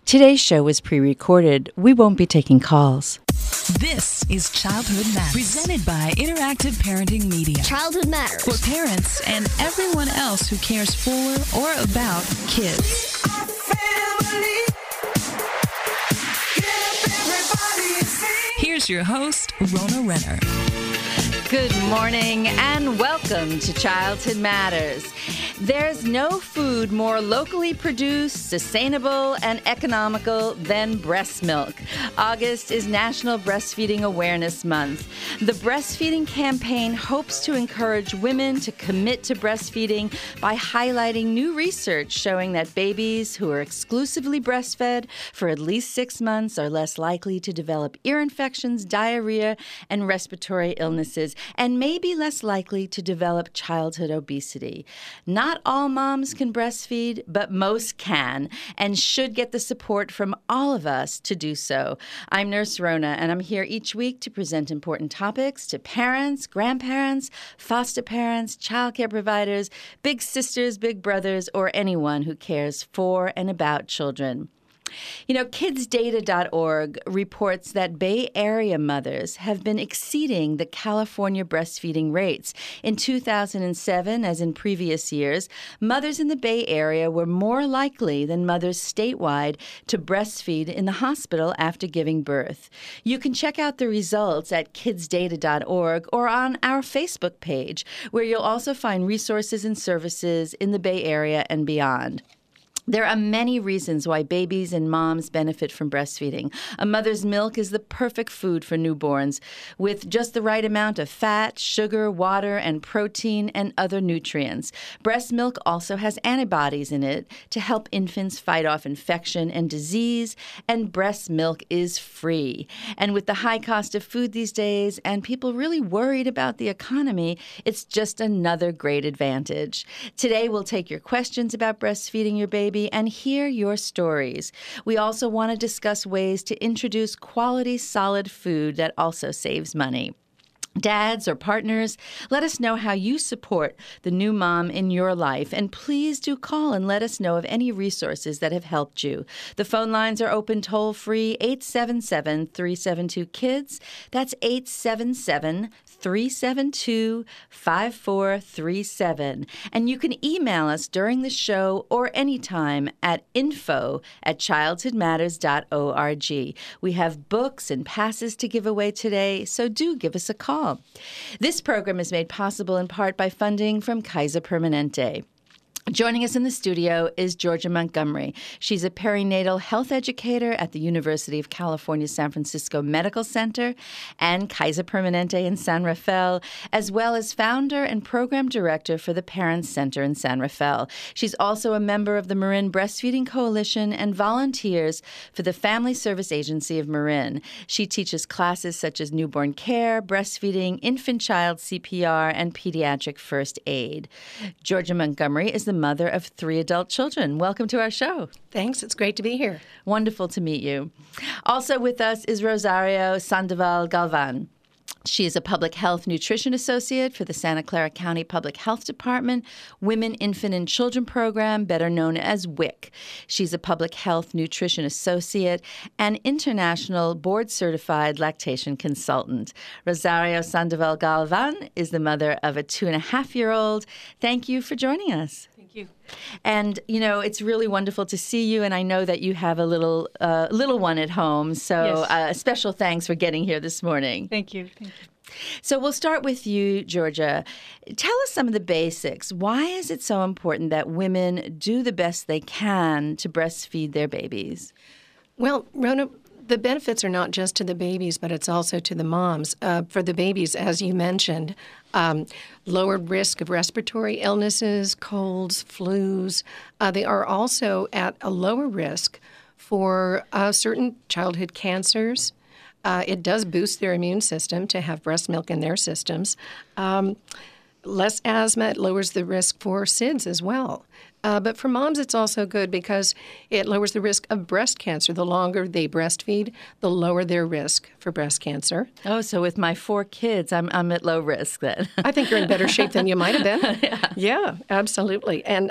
Today's show was pre-recorded. We won't be taking calls. This is Childhood Matters, presented by Interactive Parenting Media. Childhood Matters. For parents and everyone else who cares for or about kids. Here's your host, Rona Renner. Good morning and welcome to Childhood Matters. There's no food more locally produced, sustainable, and economical than breast milk. August is National Breastfeeding Awareness Month. The breastfeeding campaign hopes to encourage women to commit to breastfeeding by highlighting new research showing that babies who are exclusively breastfed for at least 6 months are less likely to develop ear infections, diarrhea, and respiratory illnesses, and may be less likely to develop childhood obesity. Not all moms can breastfeed, but most can and should get the support from all of us to do so. I'm Nurse Rona, and I'm here each week to present important topics to parents, grandparents, foster parents, childcare providers, big sisters, big brothers, or anyone who cares for and about children. You know, kidsdata.org reports that Bay Area mothers have been exceeding the California breastfeeding rates. In 2007, as in previous years, mothers in the Bay Area were more likely than mothers statewide to breastfeed in the hospital after giving birth. You can check out the results at kidsdata.org or on our Facebook page, where you'll also find resources and services in the Bay Area and beyond. There are many reasons why babies and moms benefit from breastfeeding. A mother's milk is the perfect food for newborns, with just the right amount of fat, sugar, water, and protein and other nutrients. Breast milk also has antibodies in it to help infants fight off infection and disease, and breast milk is free. And with the high cost of food these days and people really worried about the economy, it's just another great advantage. Today, we'll take your questions about breastfeeding your baby and hear your stories. We also want to discuss ways to introduce quality, solid food that also saves money. Dads or partners, let us know how you support the new mom in your life. And please do call and let us know of any resources that have helped you. The phone lines are open toll-free, 877-372-KIDS. That's 877-372-5437. And you can email us during the show or anytime at info@childhoodmatters.org. We have books and passes to give away today, so do give us a call. This program is made possible in part by funding from Kaiser Permanente. Joining us in the studio is Georgia Montgomery. She's a perinatal health educator at the University of California, San Francisco Medical Center and Kaiser Permanente in San Rafael, as well as founder and program director for the Parents Center in San Rafael. She's also a member of the Marin Breastfeeding Coalition and volunteers for the Family Service Agency of Marin. She teaches classes such as newborn care, breastfeeding, infant-child CPR, and pediatric first aid. Georgia Montgomery is the mother of 3 adult children. Welcome to our show. Thanks. It's great to be here. Wonderful to meet you. Also with us is Rosario Sandoval Galvan. She is a public health nutrition associate for the Santa Clara County Public Health Department Women, Infant, and Children Program, better known as WIC. She's a public health nutrition associate and international board-certified lactation consultant. Rosario Sandoval Galvan is the mother of a 2.5-year-old. Thank you for joining us. You. And, you know, it's really wonderful to see you, and I know that you have a little one at home, so Yes. Special thanks for getting here this morning. Thank you. So we'll start with you, Georgia. Tell us some of the basics. Why is it so important that women do the best they can to breastfeed their babies? Well, Rona, the benefits are not just to the babies, but it's also to the moms. For the babies, as you mentioned, lowered risk of respiratory illnesses, colds, flus. They are also at a lower risk for certain childhood cancers. It does boost their immune system to have breast milk in their systems. Less asthma, it lowers the risk for SIDS as well. But for moms, it's also good because it lowers the risk of breast cancer. The longer they breastfeed, the lower their risk for breast cancer. Oh, so with my 4 kids, I'm at low risk then. I think you're in better shape than you might have been. Yeah, absolutely. And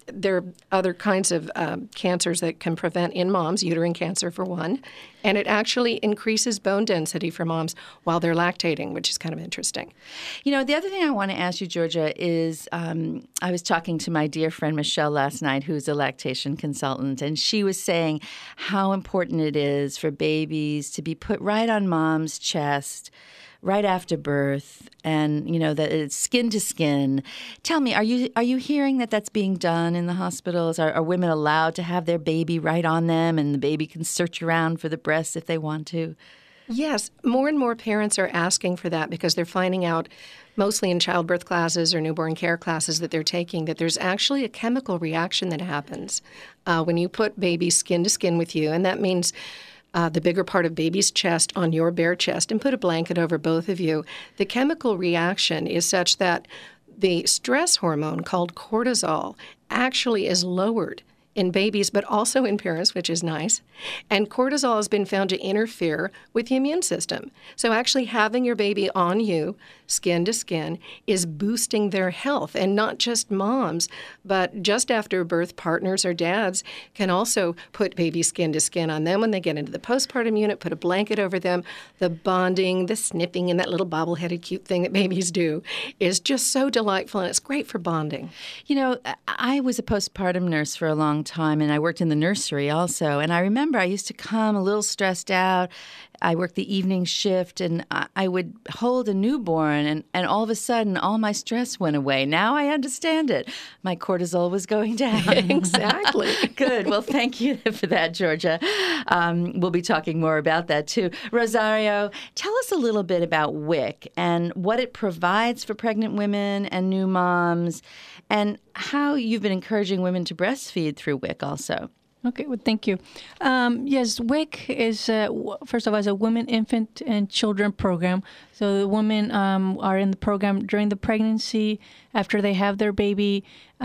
there are other kinds of cancers that can prevent in moms, uterine cancer for one, and it actually increases bone density for moms while they're lactating, which is kind of interesting. You know, the other thing I want to ask you, Georgia, is I was talking to my dear friend Michelle last night, who's a lactation consultant, and she was saying how important it is for babies to be put right on mom's chest right after birth, and you know that it's skin to skin. Tell me, are you hearing that that's being done in the hospitals? Are women allowed to have their baby right on them, and the baby can search around for the breast if they want to? Yes, more and more parents are asking for that because they're finding out, mostly in childbirth classes or newborn care classes that they're taking, that there's actually a chemical reaction that happens when you put baby skin to skin with you, and that means the bigger part of baby's chest on your bare chest and put a blanket over both of you. The chemical reaction is such that the stress hormone called cortisol actually is lowered in babies, but also in parents, which is nice. And cortisol has been found to interfere with the immune system. So actually having your baby on you, skin to skin, is boosting their health. And not just moms, but just after birth, partners or dads can also put baby skin to skin on them when they get into the postpartum unit, put a blanket over them. The bonding, the snipping, and that little bobble-headed cute thing that babies do is just so delightful, and it's great for bonding. You know, I was a postpartum nurse for a long time, and I worked in the nursery also. And I remember I used to come a little stressed out. I worked the evening shift, and I would hold a newborn, and all of a sudden, all my stress went away. Now I understand it. My cortisol was going down. Exactly. Good. Well, thank you for that, Georgia. We'll be talking more about that, too. Rosario, tell us a little bit about WIC and what it provides for pregnant women and new moms, and how you've been encouraging women to breastfeed through WIC also. Okay, well, thank you. Yes, WIC is, first of all, is a women, infant, and children program. So the women are in the program during the pregnancy, after they have their baby,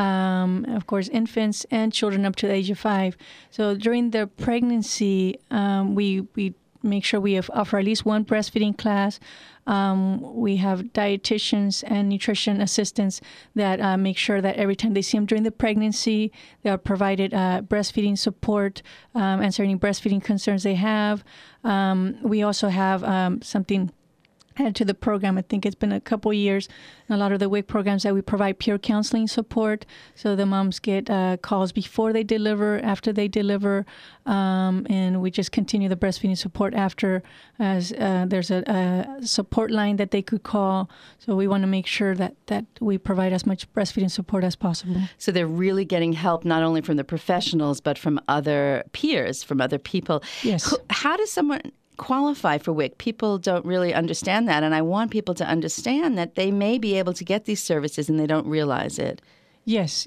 of course, infants and children up to the age of 5. So during the pregnancy, we make sure we offer at least one breastfeeding class. We have dietitians and nutrition assistants that make sure that every time they see them during the pregnancy, they are provided breastfeeding support, answering breastfeeding concerns they have. We also have something added to the program. I think it's been a couple years. In a lot of the WIC programs that we provide peer counseling support, so the moms get calls before they deliver, after they deliver, and we just continue the breastfeeding support after, as there's a support line that they could call. So we want to make sure that we provide as much breastfeeding support as possible. So they're really getting help not only from the professionals, but from other peers, from other people. Yes. How does someone qualify for WIC? People don't really understand that, and I want people to understand that they may be able to get these services and they don't realize it. Yes.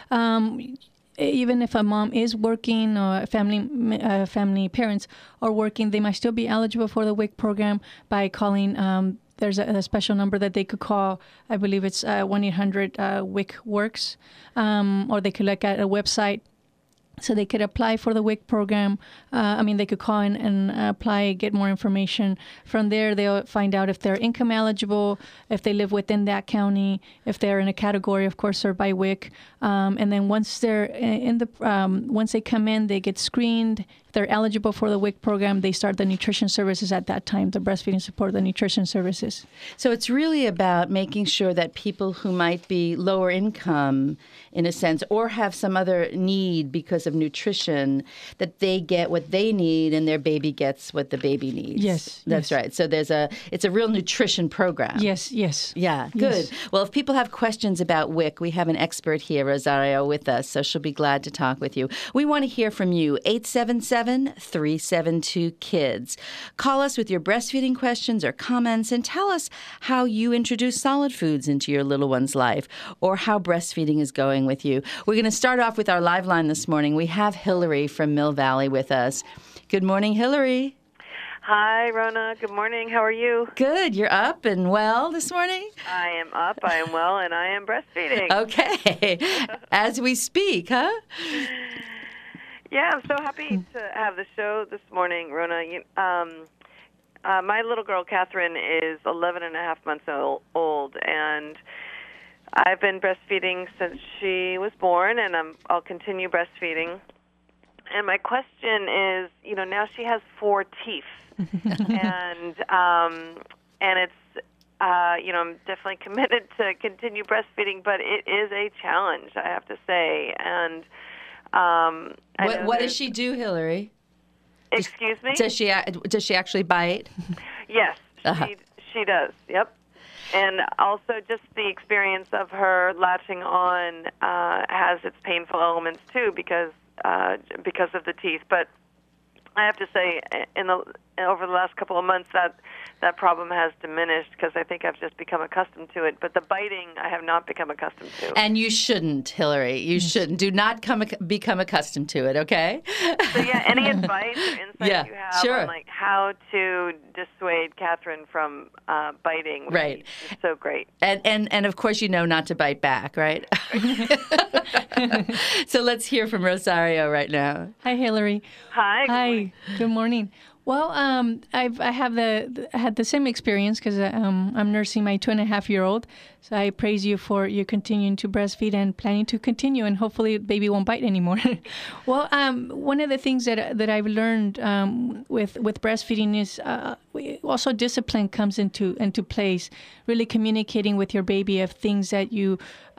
Even if a mom is working or family parents are working, they might still be eligible for the WIC program by calling. There's a special number that they could call. I believe it's 1-800-WIC-WORKS, or they could look at a website. So they could apply for the WIC program. They could call in and apply, get more information. From there, they'll find out if they're income eligible, if they live within that county, if they're in a category, of course, served by WIC. And then once they're once they come in, they get screened. If they're eligible for the WIC program, they start the nutrition services at that time, the breastfeeding support, the nutrition services. So it's really about making sure that people who might be lower income, in a sense, or have some other need because of nutrition, that they get what they need and their baby gets what the baby needs. Yes. That's right. So it's a real nutrition program. Yes. Yeah, good. Yes. Well, if people have questions about WIC, we have an expert here, Rosario, with us, so she'll be glad to talk with you. We want to hear from you, 877-372-KIDS. Call us with your breastfeeding questions or comments and tell us how you introduce solid foods into your little one's life or how breastfeeding is going with you. We're going to start off with our live line this morning. We have Hillary from Mill Valley with us. Good morning, Hillary. Hi, Rona. Good morning. How are you? Good. You're up and well this morning? I am up, I am well, and I am breastfeeding. Okay. As we speak, huh? Yeah, I'm so happy to have the show this morning, Rona. My little girl, Catherine, is 11 and a half months old, and I've been breastfeeding since she was born, and I'll continue breastfeeding. And my question is, now she has 4 teeth, and it's, I'm definitely committed to continue breastfeeding, but it is a challenge, I have to say. And what does she do, Hillary? Excuse me? Does she actually bite? Yes, she does. Yep. And also just the experience of her latching on has its painful elements too, because of the teeth. But I have to say, over the last couple of months, that problem has diminished because I think I've just become accustomed to it. But the biting, I have not become accustomed to. And you shouldn't, Hillary. You shouldn't. Do not become accustomed to it, okay? So, any advice or insight you have sure. on how to dissuade Catherine from biting would be so great. And of course, not to bite back, right? So let's hear from Rosario right now. Hi, Hillary. Hi. Hi. Good morning. Well, I had the same experience because I'm nursing my 2.5-year-old. So I praise you for you continuing to breastfeed and planning to continue, and hopefully the baby won't bite anymore. Well, one of the things that I've learned with breastfeeding is also discipline comes into place. Really communicating with your baby of things that you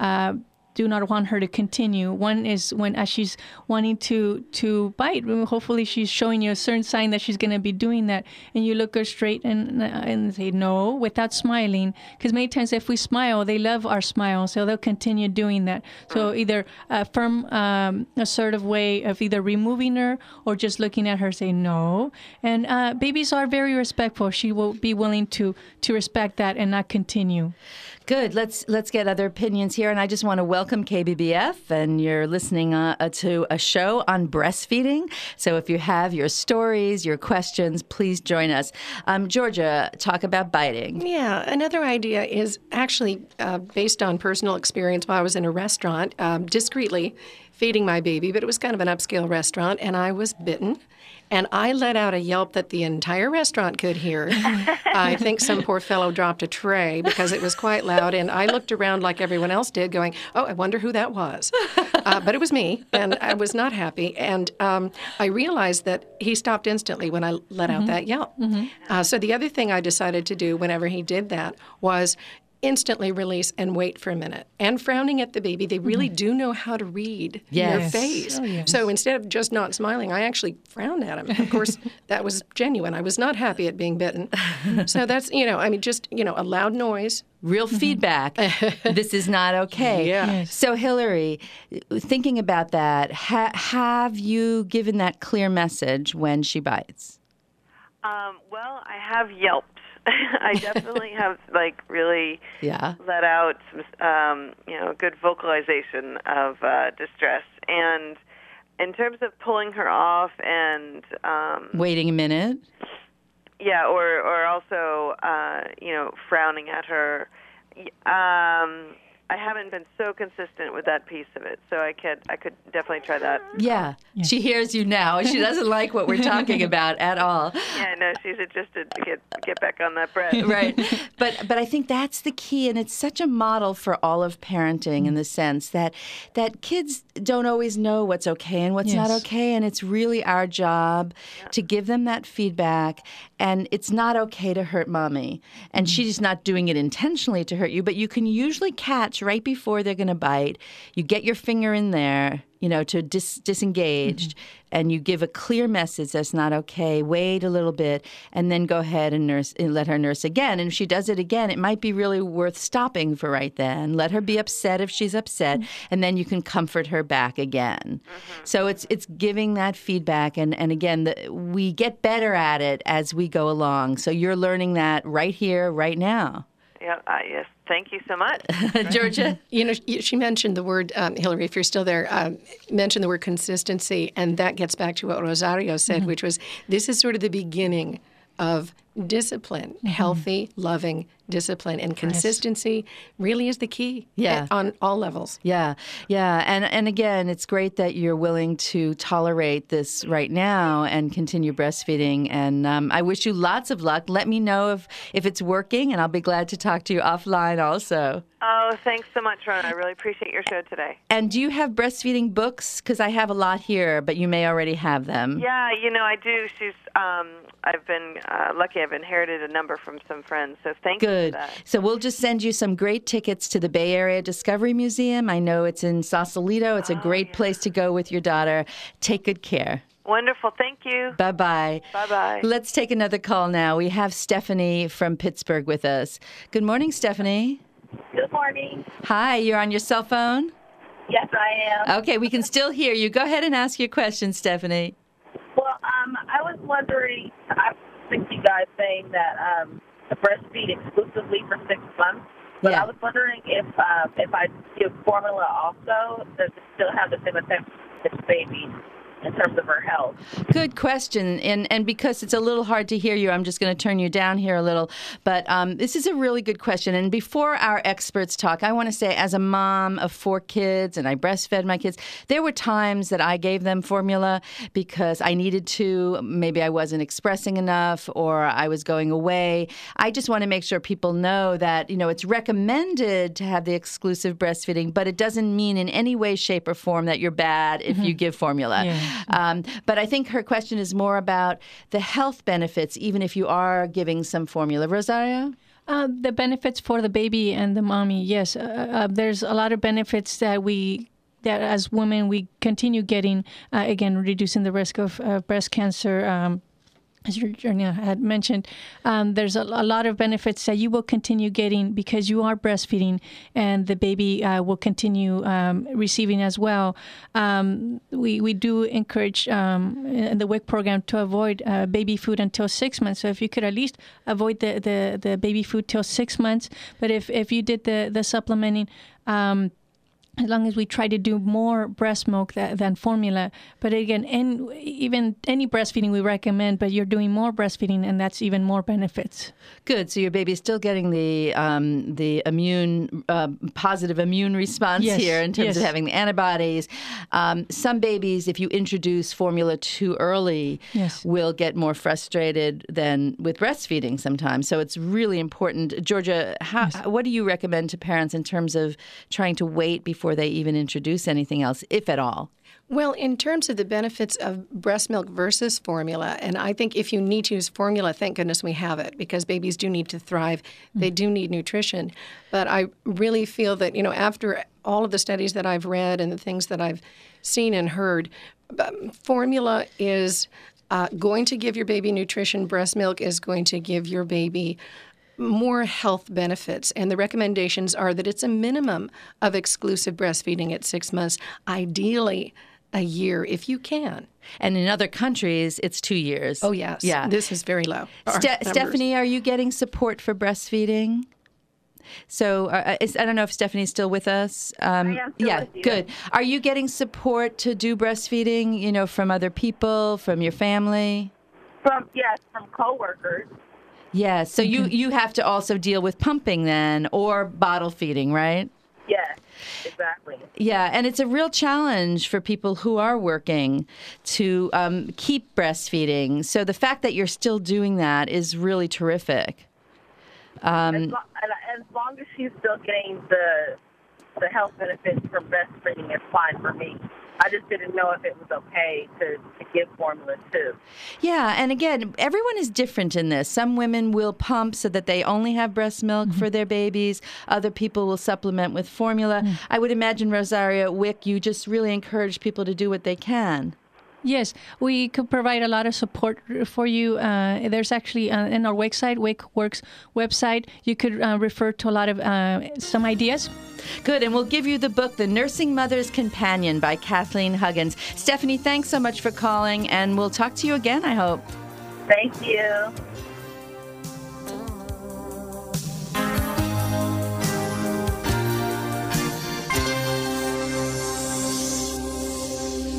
do not want her to continue. One is when as she's wanting to bite, hopefully she's showing you a certain sign that she's going to be doing that, and you look her straight and say no without smiling, because many times if we smile, they love our smile, so they'll continue doing that. So either a firm, assertive way of either removing her or just looking at her, say no. And babies are very respectful. She will be willing to respect that and not continue. Good. Let's get other opinions here. And I just want to welcome KBBF, and you're listening to a show on breastfeeding. So if you have your stories, your questions, please join us. Georgia, talk about biting. Yeah, another idea is actually based on personal experience while I was in a restaurant, discreetly feeding my baby, but it was kind of an upscale restaurant, and I was bitten. And I let out a yelp that the entire restaurant could hear. I think some poor fellow dropped a tray because it was quite loud. And I looked around like everyone else did, going, oh, I wonder who that was. But it was me, and I was not happy. And I realized that he stopped instantly when I let out that yelp. So the other thing I decided to do whenever he did that was instantly release and wait for a minute. And frowning at the baby, they really do know how to read your face. Oh, yes. So instead of just not smiling, I actually frowned at him. Of course, that was genuine. I was not happy at being bitten. So that's, just a loud noise. Real feedback. This is not okay. Yeah. Yes. So, Hillary, thinking about that, have you given that clear message when she bites? Well, I have yelped. I definitely have really let out some good vocalization of distress. And in terms of pulling her off and waiting a minute, or also frowning at her. I haven't been so consistent with that piece of it, so I could definitely try that. Yeah. She hears you now. She doesn't like what we're talking about at all. Yeah, no, she's interested to get back on that bread. Right. But I think that's the key, and it's such a model for all of parenting in the sense that kids don't always know what's okay and what's not okay, and it's really our job to give them that feedback. And it's not okay to hurt mommy, and she's not doing it intentionally to hurt you, but you can usually catch right before they're going to bite. You get your finger in there, to disengage, and you give a clear message that's not okay. Wait a little bit, and then go ahead and nurse and let her nurse again. And if she does it again, it might be really worth stopping for right then. Let her be upset if she's upset, and then you can comfort her back again. So it's giving that feedback, and again, we get better at it as we go along. So you're learning that right here, right now. Yeah, yes. Thank you so much. Georgia? She mentioned the word, Hillary, if you're still there, mentioned the word consistency, and that gets back to what Rosario said, which was this is sort of the beginning of discipline, healthy, loving discipline, and consistency really is the key. Yeah. On all levels. Yeah, yeah, and again, it's great that you're willing to tolerate this right now and continue breastfeeding. And I wish you lots of luck. Let me know if it's working, and I'll be glad to talk to you offline also. Oh, thanks so much, Rona. I really appreciate your show today. And do you have breastfeeding books? Because I have a lot here, but you may already have them. Yeah, I do. I've been lucky. I've inherited a number from some friends, so thank you for that. So we'll just send you some great tickets to the Bay Area Discovery Museum. I know it's in Sausalito. It's a great place to go with your daughter. Take good care. Wonderful. Thank you. Bye-bye. Bye-bye. Let's take another call now. We have Stephanie from Pittsburgh with us. Good morning, Stephanie. Good morning. Hi, you're on your cell phone? Yes, I am. Okay, we can still hear you. Go ahead and ask your question, Stephanie. Well, I was wondering, I think you guys saying that breastfeed exclusively for 6 months, but Yeah. I was wondering if I give formula also, does it still have the same effect with this baby in terms of her health? Good question. And because it's a little hard to hear you, I'm just going to turn you down here a little. But this is a really good question. And before our experts talk, I want to say as a mom of 4 kids, and I breastfed my kids, there were times that I gave them formula because I needed to. Maybe I wasn't expressing enough or I was going away. I just want to make sure people know that, it's recommended to have the exclusive breastfeeding, but it doesn't mean in any way, shape, or form that you're bad if you give formula. Yeah. But I think her question is more about the health benefits, even if you are giving some formula. Rosario? The benefits for the baby and the mommy, yes. There's a lot of benefits that as women we continue getting, again, reducing the risk of breast cancer. As Jornia had mentioned, there's a lot of benefits that you will continue getting because you are breastfeeding, and the baby will continue receiving as well. We do encourage in the WIC program to avoid baby food until 6 months. So if you could at least avoid the baby food till 6 months, but if you did the supplementing, as long as we try to do more breast milk than formula. But again, even any breastfeeding we recommend, but you're doing more breastfeeding, and that's even more benefits. Good. So your baby's still getting the immune positive immune response here in terms of having the antibodies. Some babies, if you introduce formula too early, will get more frustrated than with breastfeeding sometimes. So it's really important. Georgia, what do you recommend to parents in terms of trying to wait before they even introduce anything else, if at all? Well, in terms of the benefits of breast milk versus formula, and I think if you need to use formula, thank goodness we have it, because babies do need to thrive. They do need nutrition. But I really feel that, after all of the studies that I've read and the things that I've seen and heard, formula is going to give your baby nutrition. Breast milk is going to give your baby more health benefits, and the recommendations are that it's a minimum of exclusive breastfeeding at 6 months, ideally a year if you can. And in other countries, it's 2 years. Oh, yes. Yeah. This is very low. Stephanie, are you getting support for breastfeeding? So I don't know if Stephanie's still with us. I am still with you. Good. Are you getting support to do breastfeeding, from other people, from your family? From coworkers. Yeah, so you have to also deal with pumping then, or bottle feeding, right? Yes, exactly. Yeah, and it's a real challenge for people who are working to keep breastfeeding. So the fact that you're still doing that is really terrific. As long as she's still getting the health benefits from breastfeeding, it's fine for me. I just didn't know if it was okay to give formula too. Yeah, and again, everyone is different in this. Some women will pump so that they only have breast milk for their babies. Other people will supplement with formula. I would imagine, Rosario, WIC, you just really encourage people to do what they can. Yes, we could provide a lot of support for you. There's actually in our website, WIC-Works website, you could refer to a lot of some ideas. Good, and we'll give you the book, The Nursing Mother's Companion by Kathleen Huggins. Stephanie, thanks so much for calling, and we'll talk to you again, I hope. Thank you.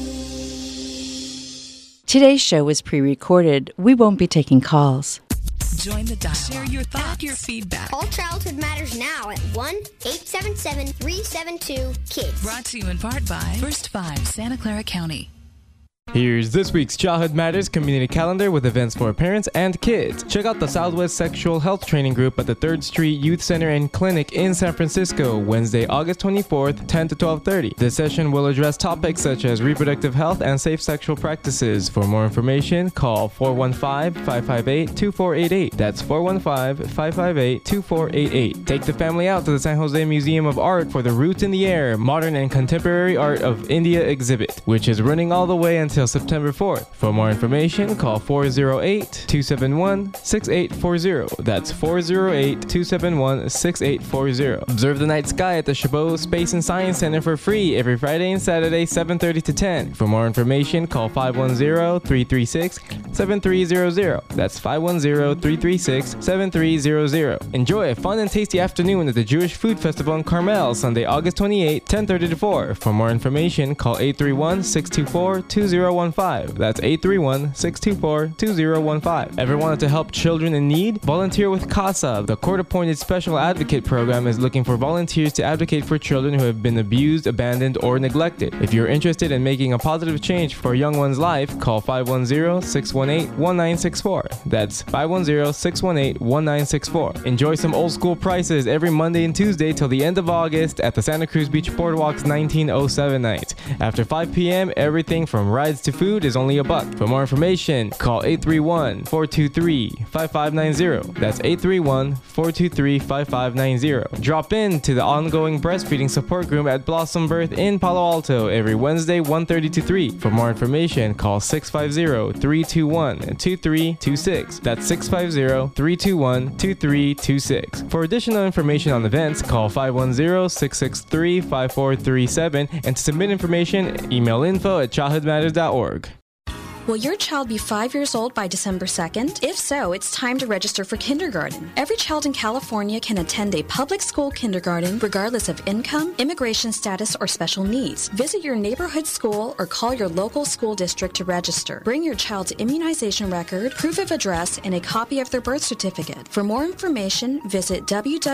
Today's show was pre-recorded. We won't be taking calls. Join the dialogue. Share your thoughts. Add your feedback. Call Childhood Matters now at 1-877-372-KIDS. Brought to you in part by First 5 Santa Clara County. Here's this week's Childhood Matters community calendar with events for parents and kids. Check out the Southwest Sexual Health Training Group at the 3rd Street Youth Center and Clinic in San Francisco, Wednesday, August 24th, 10 to 12:30. This session will address topics such as reproductive health and safe sexual practices. For more information, call 415-558-2488. That's 415-558-2488. Take the family out to the San Jose Museum of Art for the Roots in the Air, Modern and Contemporary Art of India exhibit, which is running all the way until September 4th. For more information, call 408-271-6840. That's 408-271-6840. Observe the night sky at the Chabot Space and Science Center for free every Friday and Saturday, 7:30 to 10. For more information, call 510-336-7300. That's 510-336-7300. Enjoy a fun and tasty afternoon at the Jewish Food Festival in Carmel, Sunday, August 28, 10:30 to 4. For more information, call 831-624-2015. That's 831-624-2015. Ever wanted to help children in need? Volunteer with CASA. The court-appointed special advocate program is looking for volunteers to advocate for children who have been abused, abandoned, or neglected. If you're interested in making a positive change for a young one's life, call 510-618-1964. That's 510-618-1964. Enjoy some old school prices every Monday and Tuesday till the end of August at the Santa Cruz Beach Boardwalk's 1907 night. After 5 p.m., everything from rides to food is only $1. For more information, call 831-423-5590. That's 831-423-5590. Drop in to the ongoing breastfeeding support group at Blossom Birth in Palo Alto every Wednesday, 1:30 to 3. For more information, call 650-321-2326. That's 650-321-2326. For additional information on events, call 510-663-5437. And to submit information, email info@childhoodmatters.org. Will your child be 5 years old by December 2nd? If so, it's time to register for kindergarten. Every child in California can attend a public school kindergarten regardless of income, immigration status, or special needs. Visit your neighborhood school or call your local school district to register. Bring your child's immunization record, proof of address, and a copy of their birth certificate. For more information, visit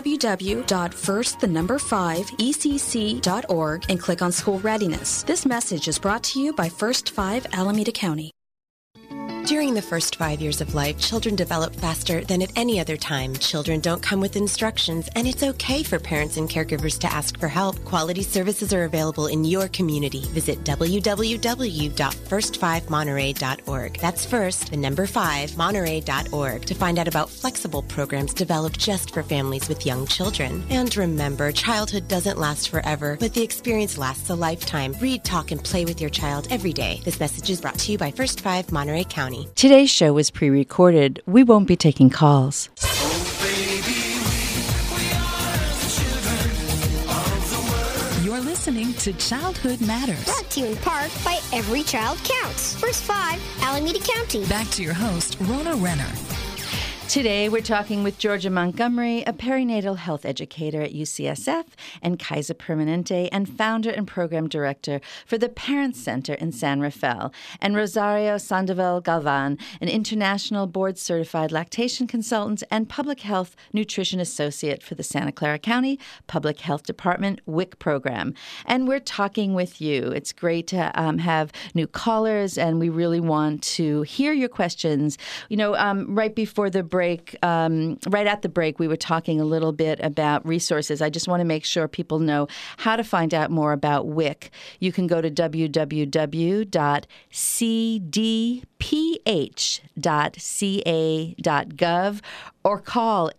www.first5ecc.org and click on School Readiness. This message is brought to you by First 5 Alameda County. During the first 5 years of life, children develop faster than at any other time. Children don't come with instructions, and it's okay for parents and caregivers to ask for help. Quality services are available in your community. Visit www.first5monterey.org. That's first, the number 5, Monterey.org, to find out about flexible programs developed just for families with young children. And remember, childhood doesn't last forever, but the experience lasts a lifetime. Read, talk, and play with your child every day. This message is brought to you by First 5 Monterey County. Today's show was pre-recorded. We won't be taking calls. You're listening to Childhood Matters. Brought to you in part by Every Child Counts. First 5, Alameda County. Back to your host, Rona Renner. Today, we're talking with Georgia Montgomery, a perinatal health educator at UCSF and Kaiser Permanente, and founder and program director for the Parent Center in San Rafael, and Rosario Sandoval Galvan, an international board-certified lactation consultant and public health nutrition associate for the Santa Clara County Public Health Department WIC program. And we're talking with you. It's great to have new callers, and we really want to hear your questions. You know, right before the break, right at the break, we were talking a little bit about resources. I just want to make sure people know how to find out more about WIC. You can go to www.cdph.ca.gov or call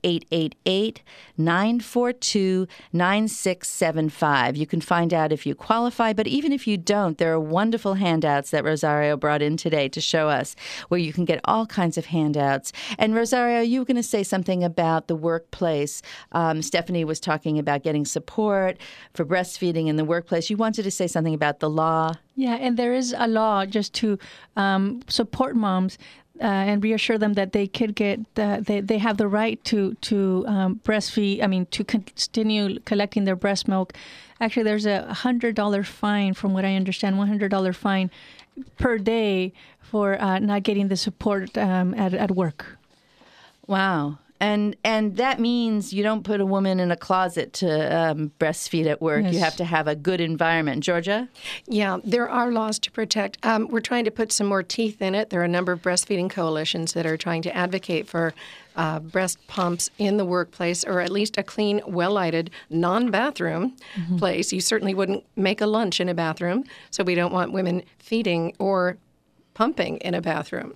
888-942-9675. You can find out if you qualify, but even if you don't, there are wonderful handouts that Rosario brought in today to show us where you can get all kinds of handouts. And Rosario, you were going to say something about the workplace. Stephanie was talking about getting support for breastfeeding in the workplace. You wanted to say something about the law. Yeah, and there is a law just to support moms and reassure them that they could get they have the right to breastfeed. I mean, to continue collecting their breast milk. Actually, there's a $100 fine, from what I understand, $100 fine per day for not getting the support at work. Wow. And that means you don't put a woman in a closet to breastfeed at work. Yes. You have to have a good environment. Georgia? Yeah, there are laws to protect. We're trying to put some more teeth in it. There are a number of breastfeeding coalitions that are trying to advocate for breast pumps in the workplace, or at least a clean, well-lighted, non-bathroom place. You certainly wouldn't make a lunch in a bathroom, so we don't want women feeding or pumping in a bathroom.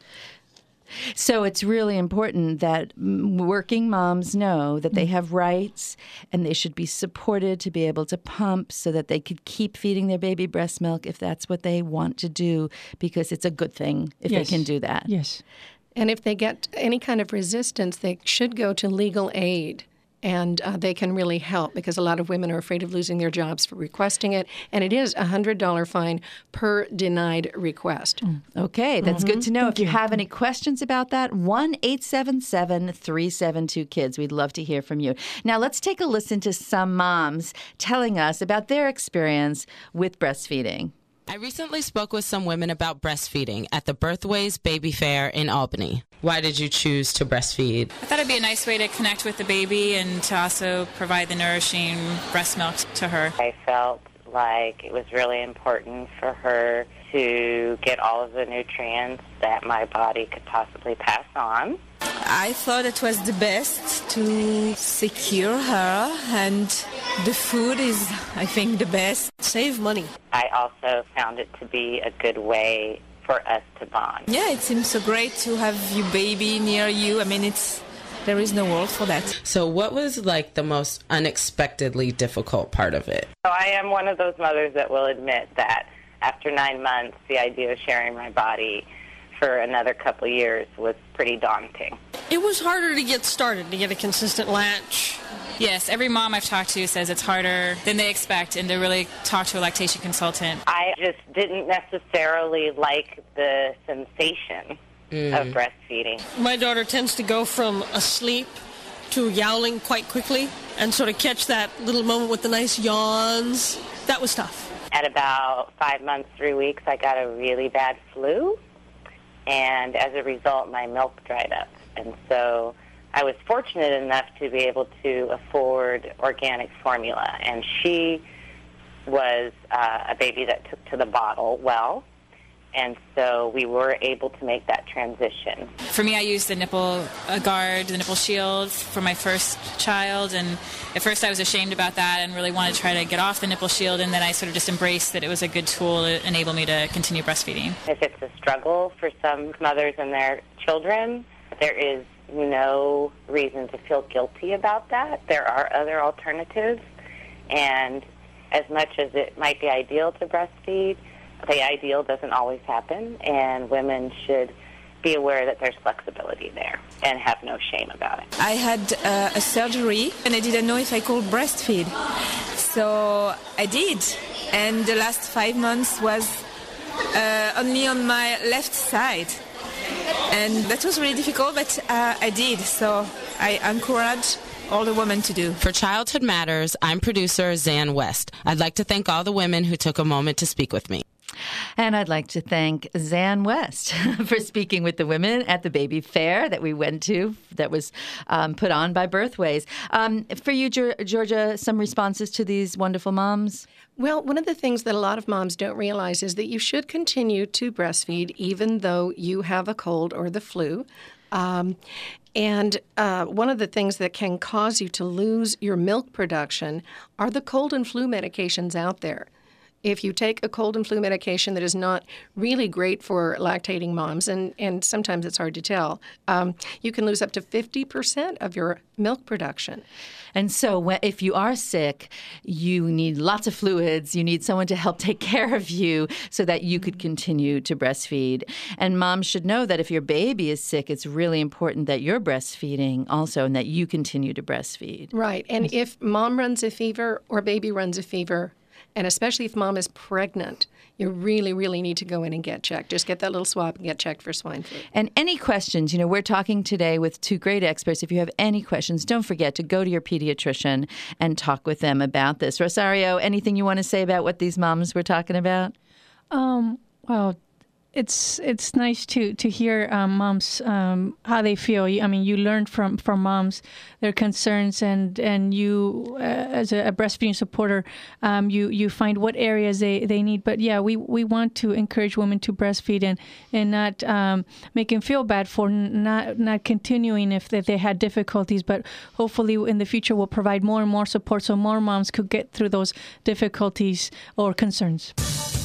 So it's really important that working moms know that they have rights and they should be supported to be able to pump so that they could keep feeding their baby breast milk if that's what they want to do, because it's a good thing if they can do that. Yes. And if they get any kind of resistance, they should go to legal aid. And they can really help, because a lot of women are afraid of losing their jobs for requesting it. And it is a $100 fine per denied request. Okay, that's good to know. If you have any questions about that, 1-877-372-KIDS. We'd love to hear from you. Now, let's take a listen to some moms telling us about their experience with breastfeeding. I recently spoke with some women about breastfeeding at the Birthways Baby Fair in Albany. Why did you choose to breastfeed? I thought it'd be a nice way to connect with the baby and to also provide the nourishing breast milk to her. I felt like it was really important for her to get all of the nutrients that my body could possibly pass on. I thought it was the best to secure her, and the food is, I think, the best. Save money. I also found it to be a good way for us to bond. Yeah, it seems so great to have your baby near you. I mean, there is no word for that. So what was like the most unexpectedly difficult part of it? So I am one of those mothers that will admit that after 9 months, the idea of sharing my body for another couple of years was pretty daunting. It was harder to get started, to get a consistent latch. Yes, every mom I've talked to says it's harder than they expect, and to really talk to a lactation consultant. I just didn't necessarily like the sensation of breastfeeding. My daughter tends to go from asleep to yowling quite quickly, and sort of catch that little moment with the nice yawns. That was tough. At about 5 months, 3 weeks, I got a really bad flu, and as a result, my milk dried up. And so I was fortunate enough to be able to afford organic formula, and she was a baby that took to the bottle well, and so we were able to make that transition. For me, I used the nipple guard, the nipple shield for my first child, and at first I was ashamed about that and really wanted to try to get off the nipple shield, and then I sort of just embraced that it was a good tool to enable me to continue breastfeeding. If it's a struggle for some mothers and their children, there is no reason to feel guilty about that. There are other alternatives, and as much as it might be ideal to breastfeed, the ideal doesn't always happen, and women should be aware that there's flexibility there and have no shame about it. I had a surgery, and I didn't know if I could breastfeed. So I did, and the last 5 months was only on my left side. And that was really difficult, but I did. So I encourage all the women to do. For Childhood Matters, I'm producer Zan West. I'd like to thank all the women who took a moment to speak with me. And I'd like to thank Zan West for speaking with the women at the baby fair that we went to, that was put on by Birthways. For you, Georgia, some responses to these wonderful moms? Well, one of the things that a lot of moms don't realize is that you should continue to breastfeed even though you have a cold or the flu. And one of the things that can cause you to lose your milk production are the cold and flu medications out there. If you take a cold and flu medication that is not really great for lactating moms, and sometimes it's hard to tell, you can lose up to 50% of your milk production. And so if you are sick, you need lots of fluids. You need someone to help take care of you so that you could continue to breastfeed. And moms should know that if your baby is sick, it's really important that you're breastfeeding also and that you continue to breastfeed. Right. And if mom runs a fever or baby runs a fever, and especially if mom is pregnant, you really, really need to go in and get checked. Just get that little swab and get checked for swine flu. And any questions, we're talking today with two great experts. If you have any questions, don't forget to go to your pediatrician and talk with them about this. Rosario, anything you want to say about what these moms were talking about? Well, it's nice to hear moms how they feel. I mean, you learn from moms their concerns, and you as a breastfeeding supporter, you find what areas they need. But yeah, we want to encourage women to breastfeed and not make them feel bad for not continuing if they had difficulties. But hopefully in the future we'll provide more and more support so more moms could get through those difficulties or concerns.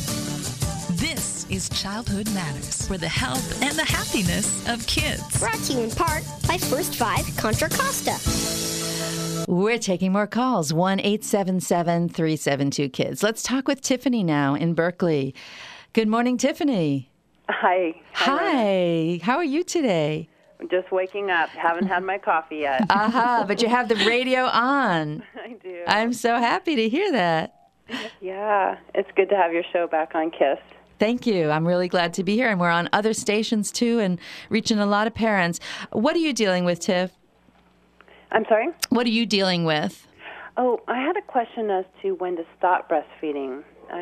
This is Childhood Matters, for the health and the happiness of kids. Brought to you in part by First 5 Contra Costa. We're taking more calls, 1-877-372-KIDS. Let's talk with Tiffany now in Berkeley. Good morning, Tiffany. Hi. Hi. How are you today? I'm just waking up. Haven't had my coffee yet. But you have the radio on. I do. I'm so happy to hear that. Yeah, it's good to have your show back on KISS. Thank you. I'm really glad to be here. And we're on other stations, too, and reaching a lot of parents. What are you dealing with, Tiff? I'm sorry? What are you dealing with? Oh, I had a question as to when to stop breastfeeding. I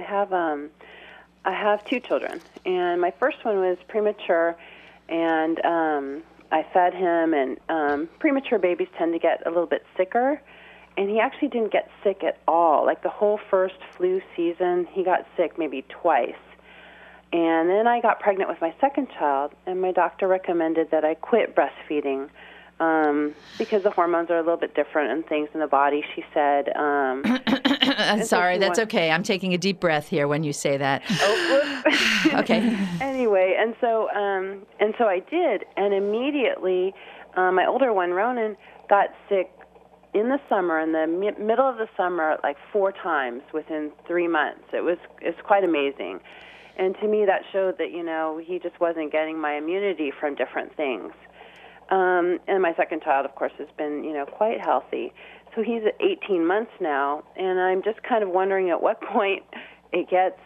have 2 children, and my first one was premature, and I fed him, and premature babies tend to get a little bit sicker, and he actually didn't get sick at all. Like the whole first flu season, he got sick maybe twice. And then I got pregnant with my second child, and my doctor recommended that I quit breastfeeding because the hormones are a little bit different and things in the body, she said. Sorry, that's okay. I'm taking a deep breath here when you say that. Oh, whoops. Okay. Anyway, and so I did, and immediately my older one, Ronan, got sick in the summer, in the middle of the summer, like 4 times within 3 months. It's quite amazing. And to me, that showed that, he just wasn't getting my immunity from different things. And my second child, of course, has been, quite healthy. So he's at 18 months now, and I'm just kind of wondering at what point it gets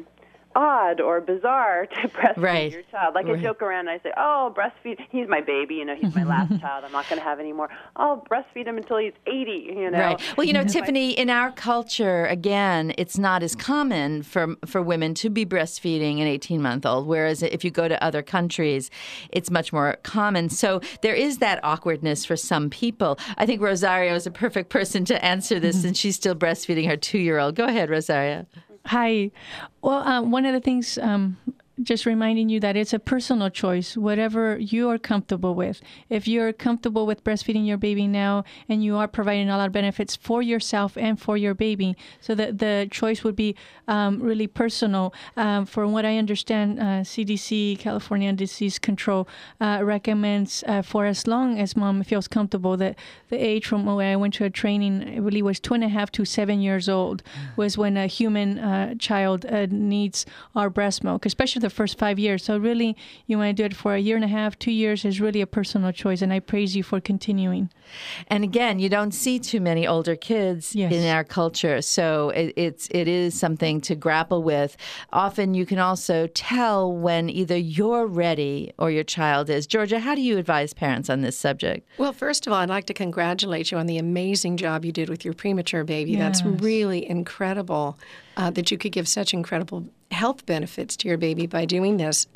odd or bizarre to breastfeed your child. Like I joke around and I say, oh, breastfeed, he's my baby, he's my last child, I'm not going to have any more. I'll breastfeed him until he's 80, Right. Well, Tiffany, in our culture, again, it's not as common for women to be breastfeeding an 18-month-old, whereas if you go to other countries, it's much more common. So there is that awkwardness for some people. I think Rosario is a perfect person to answer this since she's still breastfeeding her 2-year-old. Go ahead, Rosario. Hi. Well, one of the things, just reminding you that it's a personal choice, whatever you are comfortable with. If you're comfortable with breastfeeding your baby now and you are providing a lot of benefits for yourself and for your baby, so that the choice would be really personal. From what I understand, CDC, California Disease Control, recommends for as long as mom feels comfortable, that the age from when I went to a training, I believe was 2.5 to 7 years old, was when a human child needs our breast milk, especially the first 5 years. So really, you want to do it for 1.5 years, 2 years is really a personal choice, and I praise you for continuing. And again, you don't see too many older kids in our culture, so it is something to grapple with. Often you can also tell when either you're ready or your child is. Georgia, how do you advise parents on this subject? Well, first of all, I'd like to congratulate you on the amazing job you did with your premature baby. Yes. That's really incredible. That you could give such incredible health benefits to your baby by doing this.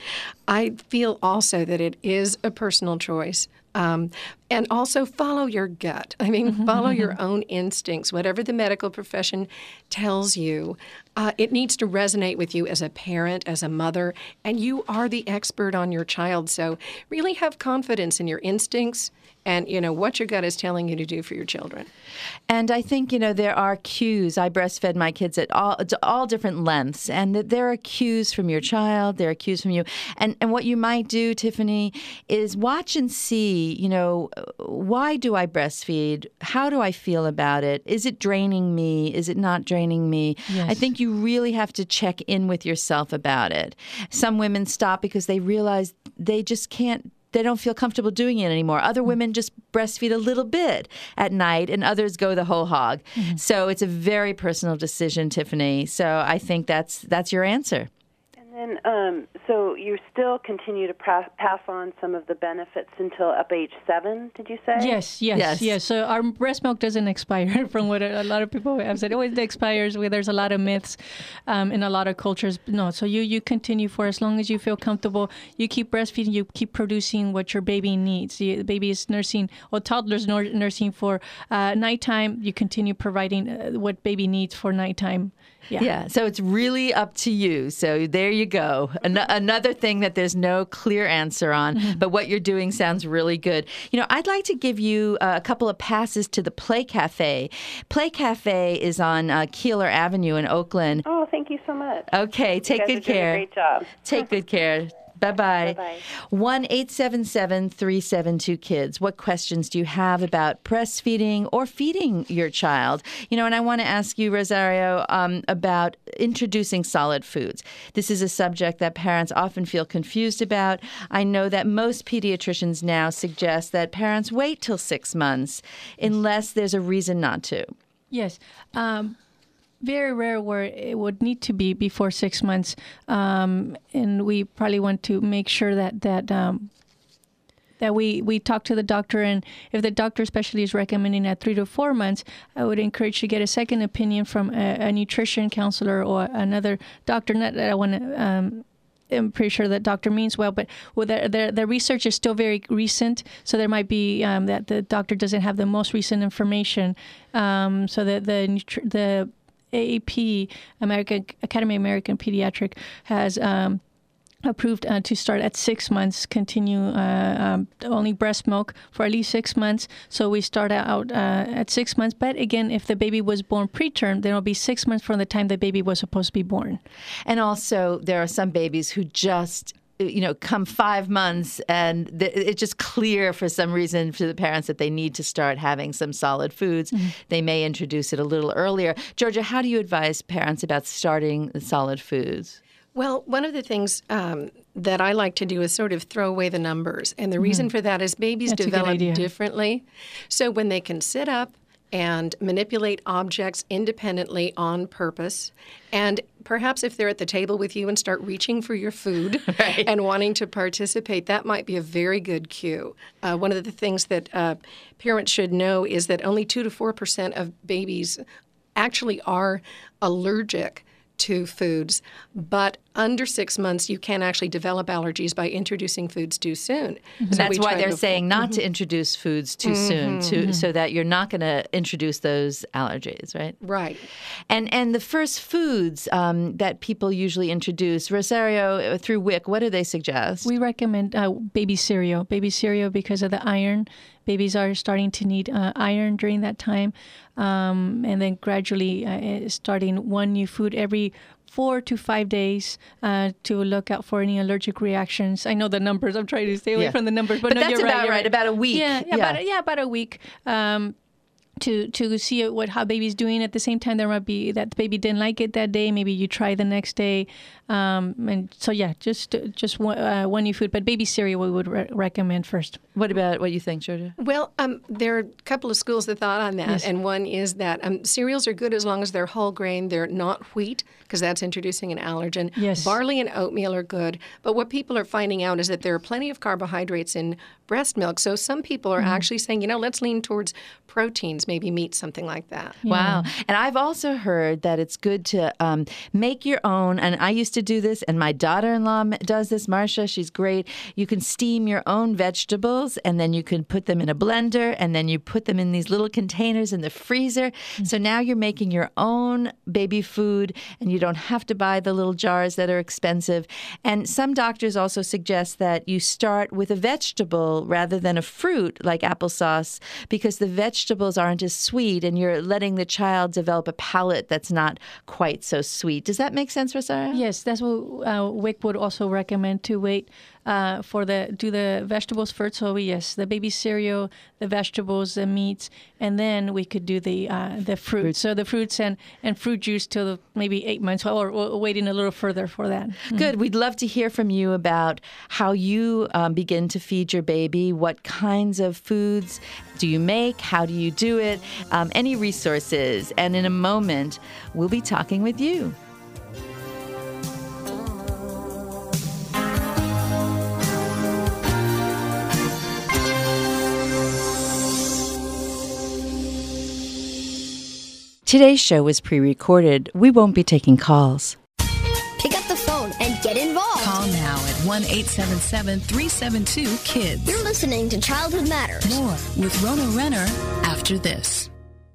I feel also that it is a personal choice. And also follow your gut. I mean, follow your own instincts. Whatever the medical profession tells you, it needs to resonate with you as a parent, as a mother, and you are the expert on your child. So really have confidence in your instincts and, what your gut is telling you to do for your children. And I think, there are cues. I breastfed my kids at all different lengths, and there are cues from your child, there are cues from you. And what you might do, Tiffany, is watch and see, why do I breastfeed? How do I feel about it? Is it draining me? Is it not draining me? Yes. I think you really have to check in with yourself about it. Some women stop because they realize they just can't. They don't feel comfortable doing it anymore. Other women just breastfeed a little bit at night, and others go the whole hog. Mm-hmm. So it's a very personal decision, Tiffany. So I think that's your answer. And so you still continue to pass on some of the benefits until up age 7, did you say? Yes. So our breast milk doesn't expire, from what a lot of people have said. It expires. There's a lot of myths in a lot of cultures. No, so you continue for as long as you feel comfortable. You keep breastfeeding. You keep producing what your baby needs. The baby is nursing, or toddler's nursing for nighttime. You continue providing what baby needs for nighttime. Yeah, so it's really up to you. So there you go. Another thing that there's no clear answer on, but what you're doing sounds really good. I'd like to give you a couple of passes to the Play Cafe. Play Cafe is on Keeler Avenue in Oakland. Oh, thank you so much. Okay, take good care. Doing a great job. Take good care. Bye-bye. Bye-bye. 1-877-372-KIDS. What questions do you have about breastfeeding or feeding your child? And I want to ask you, Rosario, about introducing solid foods. This is a subject that parents often feel confused about. I know that most pediatricians now suggest that parents wait till 6 months unless there's a reason not to. Yes. Very rare where it would need to be before 6 months, and we probably want to make sure that we talk to the doctor, and if the doctor especially is recommending at 3 to 4 months, I would encourage you to get a second opinion from a nutrition counselor or another doctor. Not that I want to. I'm pretty sure that doctor means well, but the research is still very recent, so there might be that the doctor doesn't have the most recent information, so that the AAP, Academy of American Pediatric, has approved to start at 6 months, continue only breast milk for at least 6 months. So we start out at 6 months. But again, if the baby was born preterm, then it'll be 6 months from the time the baby was supposed to be born. And also, there are some babies who just come 5 months and it's just clear for some reason for the parents that they need to start having some solid foods. They may introduce it a little earlier. Georgia, how do you advise parents about starting the solid foods? Well, one of the things that I like to do is sort of throw away the numbers. And the reason for that is babies develop differently. So when they can sit up and manipulate objects independently on purpose, and perhaps if they're at the table with you and start reaching for your food and wanting to participate, that might be a very good cue. One of the things that parents should know is that only 2 to 4% of babies actually are allergic to foods, but under 6 months, you can actually develop allergies by introducing foods too soon. So that's why they're saying not to introduce foods too soon, so that you're not going to introduce those allergies, right? Right. And the first foods that people usually introduce, Rosario, through WIC, what do they suggest? We recommend baby cereal. Baby cereal because of the iron. Babies are starting to need iron during that time. And then gradually starting one new food every 4 to 5 days to look out for any allergic reactions. I know the numbers. I'm trying to stay away from the numbers. But no, that's you're about right. About a week. About a week. To see how baby's doing. At the same time, there might be that the baby didn't like it that day. Maybe you try the next day. And so, just one new food. But baby cereal we would recommend first. What about what you think, Georgia? Well, there are a couple of schools of thought on that. Yes. And one is that cereals are good as long as they're whole grain. They're not wheat, because that's introducing an allergen. Yes. Barley and oatmeal are good. But what people are finding out is that there are plenty of carbohydrates in breast milk. So some people are actually saying, let's lean towards proteins, maybe meat, something like that. Yeah. Wow. And I've also heard that it's good to make your own. And I used to do this, and my daughter-in-law does this, Marcia. She's great. You can steam your own vegetables, and then you can put them in a blender, and then you put them in these little containers in the freezer. So now you're making your own baby food, and you don't have to buy the little jars that are expensive. And some doctors also suggest that you start with a vegetable rather than a fruit, like applesauce, because the vegetables aren't as sweet, and you're letting the child develop a palate that's not quite so sweet. Does that make sense, Rosario? Yes, that's what WIC would also recommend, to wait do the vegetables first. So yes, the baby cereal, the vegetables, the meats, and then we could do the fruit. So the fruits and fruit juice till maybe 8 months, or waiting a little further for that. Good. We'd love to hear from you about how you begin to feed your baby. What kinds of foods do you make? How do you do it? Any resources. And in a moment, we'll be talking with you. Today's show was pre-recorded. We won't be taking calls. Pick up the phone and get involved. Call now at 1-877-372-KIDS. You're listening to Childhood Matters. More with Rona Renner after this.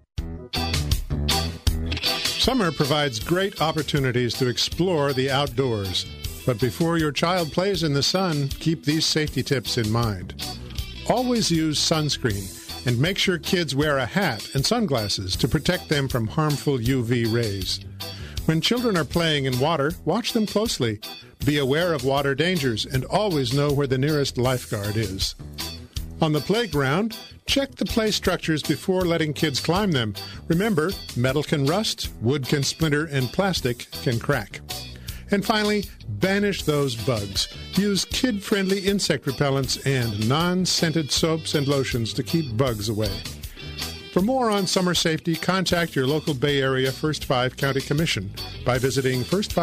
Summer provides great opportunities to explore the outdoors. But before your child plays in the sun, keep these safety tips in mind. Always use sunscreen and make sure kids wear a hat and sunglasses to protect them from harmful UV rays. When children are playing in water, watch them closely. Be aware of water dangers and always know where the nearest lifeguard is. On the playground, check the play structures before letting kids climb them. Remember, metal can rust, wood can splinter, and plastic can crack. And finally, banish those bugs. Use kid-friendly insect repellents and non-scented soaps and lotions to keep bugs away. For more on summer safety, contact your local Bay Area First 5 County Commission by visiting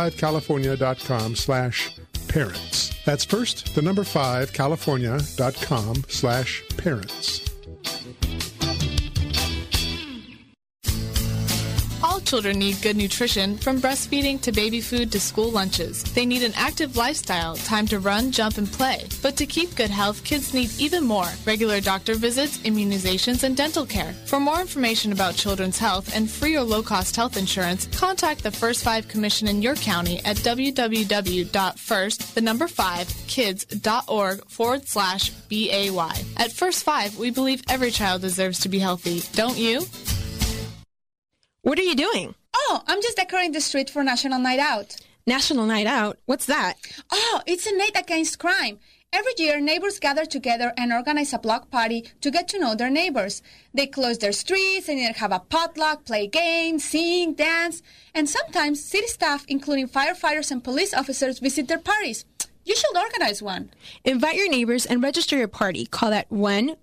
first5california.com/parents. That's first, the number 5, california.com/parents. All children need good nutrition, from breastfeeding to baby food to school lunches. They need an active lifestyle, time to run, jump, and play. But to keep good health, kids need even more: regular doctor visits, immunizations, and dental care. For more information about children's health and free or low-cost health insurance, contact the First 5 Commission in your county at www.first5kids.org/BAY. At First 5, we believe every child deserves to be healthy. Don't you? What are you doing? Oh, I'm just decorating the street for National Night Out. National Night Out? What's that? Oh, it's a night against crime. Every year, neighbors gather together and organize a block party to get to know their neighbors. They close their streets and either have a potluck, play games, sing, dance, and sometimes city staff, including firefighters and police officers, visit their parties. You should organize one. Invite your neighbors and register your party. Call at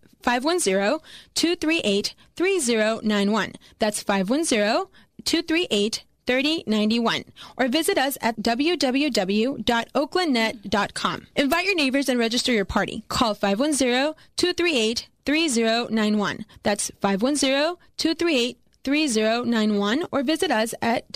1-510-238-3091. That's 510-238-3091. Or visit us at www.oaklandnet.com. Invite your neighbors and register your party. Call 510-238-3091. That's 510-238-3091, or visit us at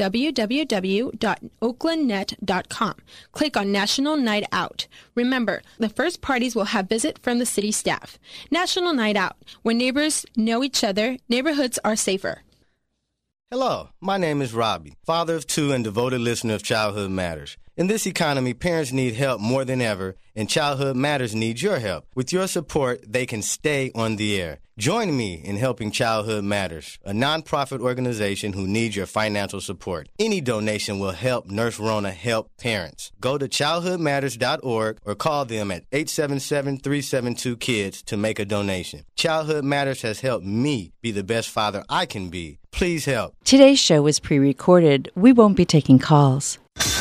www.oaklandnet.com. Click on National Night Out. Remember, the first parties will have visit from the city staff. National Night Out. When neighbors know each other, neighborhoods are safer. Hello, my name is Robbie, father of 2 and devoted listener of Childhood Matters. In this economy, parents need help more than ever, and Childhood Matters needs your help. With your support, they can stay on the air. Join me in helping Childhood Matters, a nonprofit organization who needs your financial support. Any donation will help Nurse Rona help parents. Go to childhoodmatters.org or call them at 877-372-KIDS to make a donation. Childhood Matters has helped me be the best father I can be. Please help. Today's show was pre-recorded. We won't be taking calls.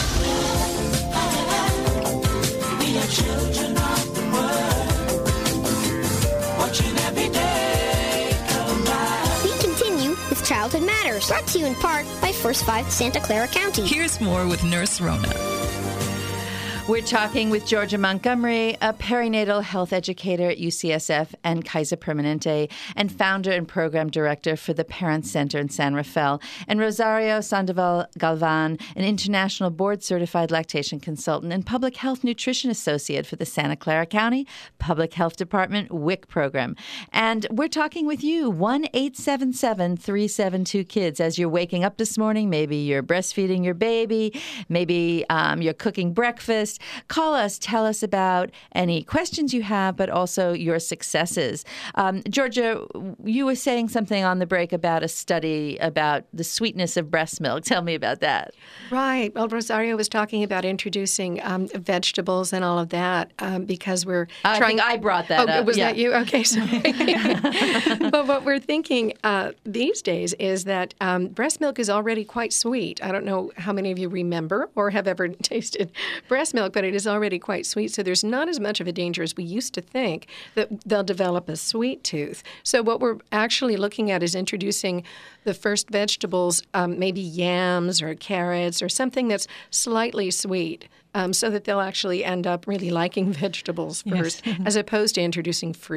Childhood Matters, brought to you in part by First 5 Santa Clara County. Here's more with Nurse Rona. We're talking with Georgia Montgomery, a perinatal health educator at UCSF and Kaiser Permanente, and founder and program director for the Parent Center in San Rafael, and Rosario Sandoval Galvan, an international board-certified lactation consultant and public health nutrition associate for the Santa Clara County Public Health Department WIC program. And we're talking with you, 1-877-372-KIDS. As you're waking up this morning, maybe you're breastfeeding your baby, maybe you're cooking breakfast. Call us, tell us about any questions you have, but also your successes. Georgia, you were saying something on the break about a study about the sweetness of breast milk. Tell me about that. Right. Well, Rosario was talking about introducing vegetables and all of that because we're trying. I think I brought that up. Was that you? Okay, sorry. But what we're thinking these days is that breast milk is already quite sweet. I don't know how many of you remember or have ever tasted breast milk, but it is already quite sweet. So there's not as much of a danger as we used to think that they'll develop a sweet tooth. So what we're actually looking at is introducing the first vegetables, maybe yams or carrots or something that's slightly sweet, so that they'll actually end up really liking vegetables first, as opposed to introducing fruit.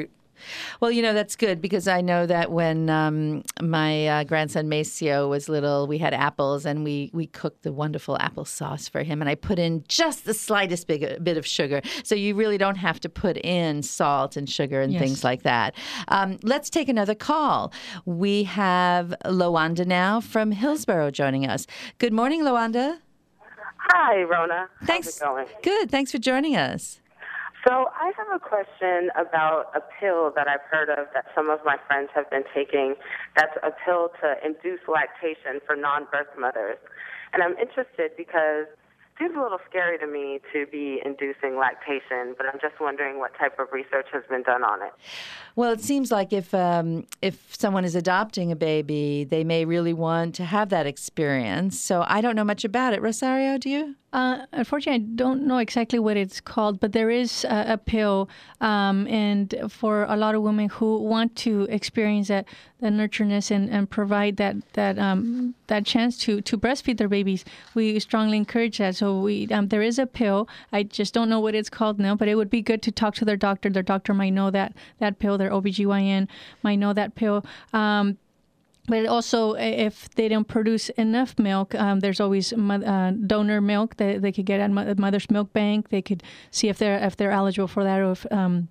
Well, that's good because I know that when my grandson Maceo was little, we had apples and we cooked the wonderful applesauce for him. And I put in just the slightest bit of sugar. So you really don't have to put in salt and sugar and things like that. Let's take another call. We have Lawanda now from Hillsborough joining us. Good morning, Lawanda. Hi, Rona. Thanks. How's it going? Good. Thanks for joining us. So I have a question about a pill that I've heard of that some of my friends have been taking. That's a pill to induce lactation for non-birth mothers. And I'm interested because it seems a little scary to me to be inducing lactation, but I'm just wondering what type of research has been done on it. Well, it seems like if someone is adopting a baby, they may really want to have that experience. So I don't know much about it. Rosario, do you? Unfortunately, I don't know exactly what it's called, but there is a pill, and for a lot of women who want to experience that nurtureness and provide that chance to breastfeed their babies, we strongly encourage that. So there is a pill. I just don't know what it's called now, but it would be good to talk to their doctor. Their doctor might know that pill. Their OBGYN might know that pill. But also, if they don't produce enough milk, there's always donor milk that they could get at Mother's Milk Bank. They could see if they're eligible for that. Or if,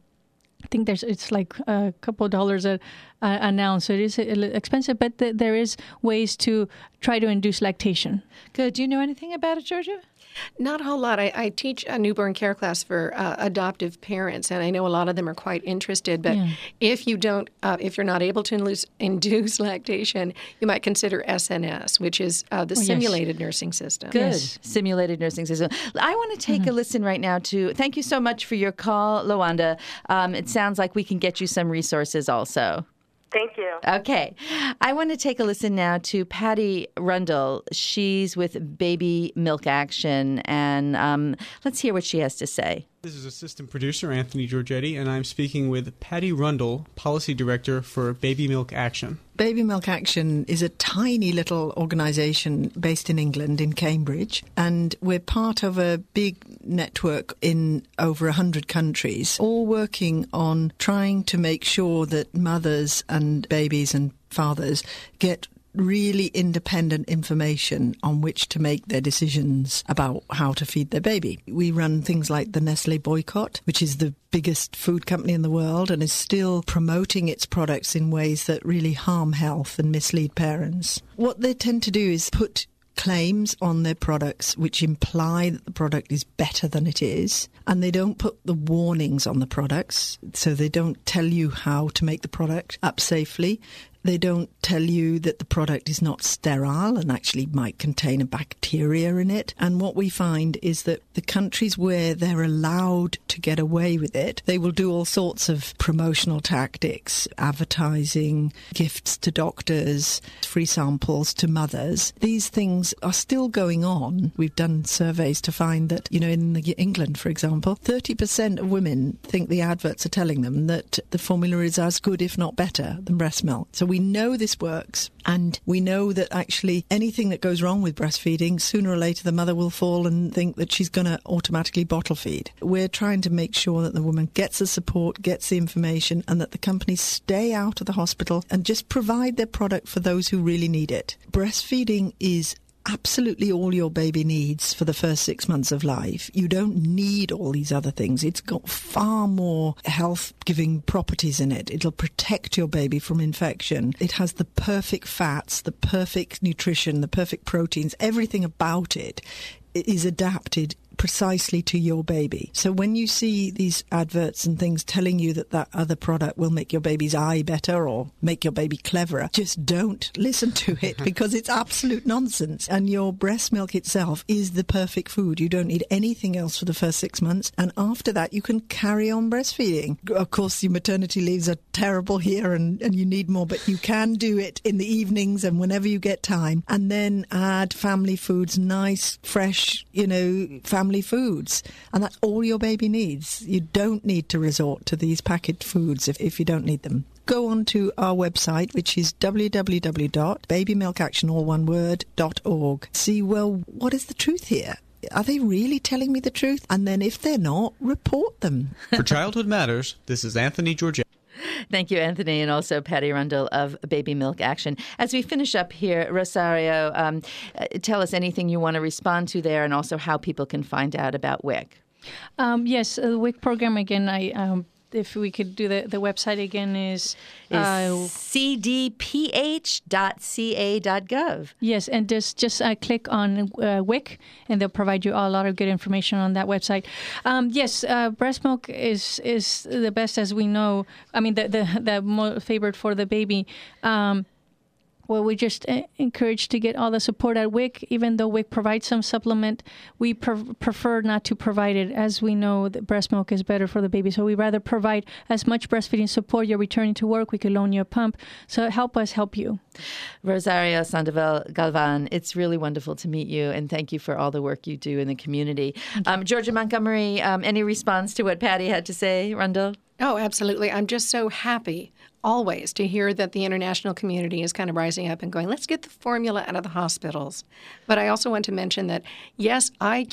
I think it's like a couple of dollars an ounce, so it is expensive. But there is ways to try to induce lactation. Good. Do you know anything about it, Georgia? Not a whole lot. I teach a newborn care class for adoptive parents, and I know a lot of them are quite interested. But if you're not able to induce lactation, you might consider SNS, which is the simulated nursing system. Good. Simulated nursing system. I want to take a listen right now to, thank you so much for your call, Lawanda. It sounds like we can get you some resources also. Thank you. Okay. I want to take a listen now to Patty Rundle. She's with Baby Milk Action, and let's hear what she has to say. This is assistant producer Anthony Giorgetti, and I'm speaking with Patty Rundle, policy director for Baby Milk Action. Baby Milk Action is a tiny little organisation based in England, in Cambridge, and we're part of a big network in over 100 countries, all working on trying to make sure that mothers and babies and fathers get really independent information on which to make their decisions about how to feed their baby. We run things like the Nestle boycott, which is the biggest food company in the world and is still promoting its products in ways that really harm health and mislead parents. What they tend to do is put claims on their products which imply that the product is better than it is, and they don't put the warnings on the products, so they don't tell you how to make the product up safely. They don't tell you that the product is not sterile and actually might contain a bacteria in it. And what we find is that the countries where they're allowed to get away with it, they will do all sorts of promotional tactics, advertising, gifts to doctors, free samples to mothers. These things are still going on. We've done surveys to find that, in England, for example, 30% of women think the adverts are telling them that the formula is as good, if not better, than breast milk. So we know this works, and we know that actually anything that goes wrong with breastfeeding, sooner or later the mother will fall and think that she's going to automatically bottle feed. We're trying to make sure that the woman gets the support, gets the information, and that the companies stay out of the hospital and just provide their product for those who really need it. Breastfeeding is absolutely all your baby needs for the first 6 months of life. You don't need all these other things. It's got far more health-giving properties in it. It'll protect your baby from infection. It has the perfect fats, the perfect nutrition, the perfect proteins. Everything about it is adapted precisely to your baby. So when you see these adverts and things telling you that other product will make your baby's eye better or make your baby cleverer, just don't listen to it, because it's absolute nonsense. And your breast milk itself is the perfect food. You don't need anything else for the first 6 months. And after that, you can carry on breastfeeding. Of course, your maternity leaves are terrible here and you need more, but you can do it in the evenings and whenever you get time. And then add family foods, nice, fresh, family foods, and that's all your baby needs. You don't need to resort to these packaged foods if you don't need them. Go on to our website, which is www.babymilkaction.org. See, well, what is the truth here? Are they really telling me the truth? And then if they're not, report them. For Childhood Matters, this is Anthony Giorgetti. Thank you, Anthony, and also Patty Rundle of Baby Milk Action. As we finish up here, Rosario, tell us anything you want to respond to there, and also how people can find out about WIC. Yes, the WIC program, again, if we could do the website again, is cdph.ca.gov. Yes, and just click on WIC, and they'll provide you a lot of good information on that website. Yes, breast milk is the best, as we know. I mean, the more favored for the baby. Well, we just encourage to get all the support at WIC. Even though WIC provides some supplement, we prefer not to provide it, as we know that breast milk is better for the baby. So we rather provide as much breastfeeding support. You're returning to work, we could loan you a pump. So help us help you. Rosario Sandoval Galvan, it's really wonderful to meet you, and thank you for all the work you do in the community. Georgia Montgomery, any response to what Patty had to say, Rundle? Oh, absolutely. I'm just so happy always to hear that the international community is kind of rising up and going, let's get the formula out of the hospitals. But I also want to mention that, yes,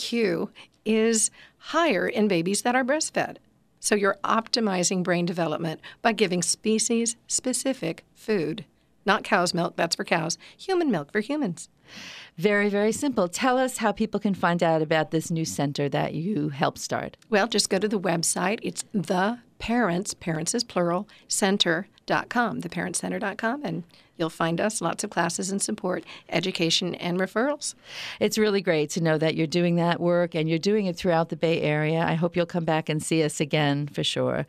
IQ is higher in babies that are breastfed. So you're optimizing brain development by giving species-specific food. Not cow's milk, that's for cows. Human milk for humans. Very, very simple. Tell us how people can find out about this new center that you helped start. Well, just go to the website. It's parents is plural, center.com, theparentscenter.com, and you'll find us, lots of classes and support, education, and referrals. It's really great to know that you're doing that work, and you're doing it throughout the Bay Area. I hope you'll come back and see us again for sure.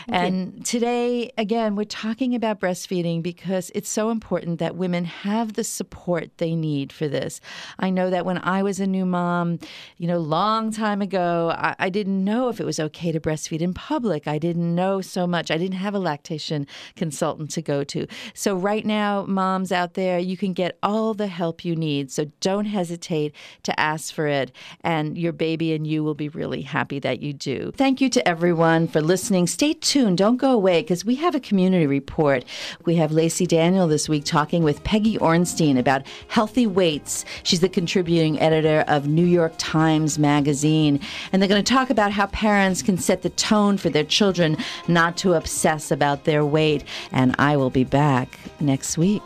And today, again, we're talking about breastfeeding because it's so important that women have the support they need for this. I know that when I was a new mom, long time ago, I didn't know if it was okay to breastfeed in public. I didn't know so much. I didn't have a lactation consultant to go to. So right now, moms out there, you can get all the help you need. So don't hesitate to ask for it. And your baby and you will be really happy that you do. Thank you to everyone for listening. Stay tuned. Don't go away because we have a community report. We have Lacey Daniel this week talking with Peggy Orenstein about healthy weights. She's the contributing editor of New York Times Magazine. And they're going to talk about how parents can set the tone for their children not to obsess about their weight. And I will be back next week.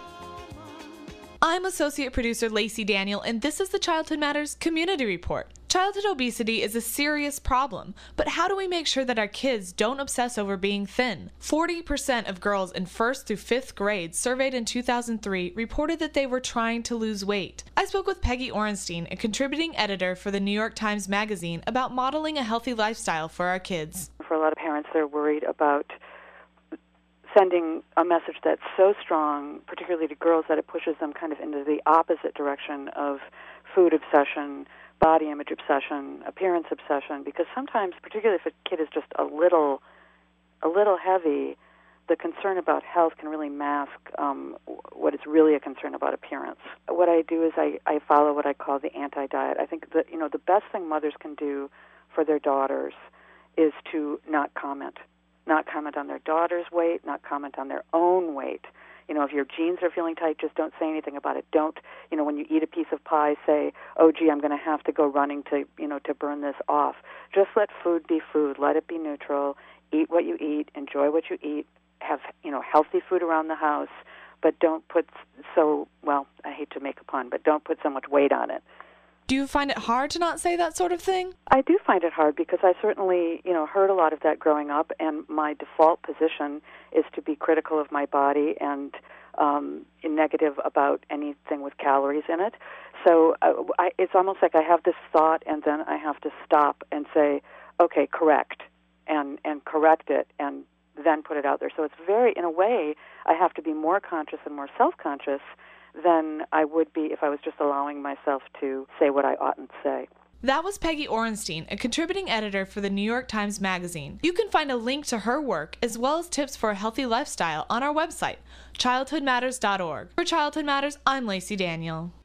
I'm Associate Producer Lacey Daniel, and this is the Childhood Matters Community Report. Childhood obesity is a serious problem, but how do we make sure that our kids don't obsess over being thin? 40% of girls in 1st through 5th grades surveyed in 2003 reported that they were trying to lose weight. I spoke with Peggy Orenstein, a contributing editor for the New York Times Magazine, about modeling a healthy lifestyle for our kids. For a lot of parents, they're worried about sending a message that's so strong, particularly to girls, that it pushes them kind of into the opposite direction of food obsession, body image obsession, appearance obsession, because sometimes, particularly if a kid is just a little heavy, the concern about health can really mask what is really a concern about appearance. What I do is I follow what I call the anti-diet. I think that the best thing mothers can do for their daughters is to not comment on their daughter's weight, not comment on their own weight. If your jeans are feeling tight, just don't say anything about it. Don't, when you eat a piece of pie, say, oh, gee, I'm going to have to go running to burn this off. Just let food be food. Let it be neutral. Eat what you eat. Enjoy what you eat. Have, healthy food around the house, but don't put I hate to make a pun, but don't put so much weight on it. Do you find it hard to not say that sort of thing? I do find it hard because I certainly, heard a lot of that growing up, and my default position is to be critical of my body and negative about anything with calories in it. So it's almost like I have this thought, and then I have to stop and say, okay, correct, and correct it, and then put it out there. So it's in a way, I have to be more conscious and more self-conscious than I would be if I was just allowing myself to say what I oughtn't say. That was Peggy Orenstein, a contributing editor for the New York Times Magazine. You can find a link to her work as well as tips for a healthy lifestyle on our website, childhoodmatters.org. For Childhood Matters, I'm Lacey Daniel.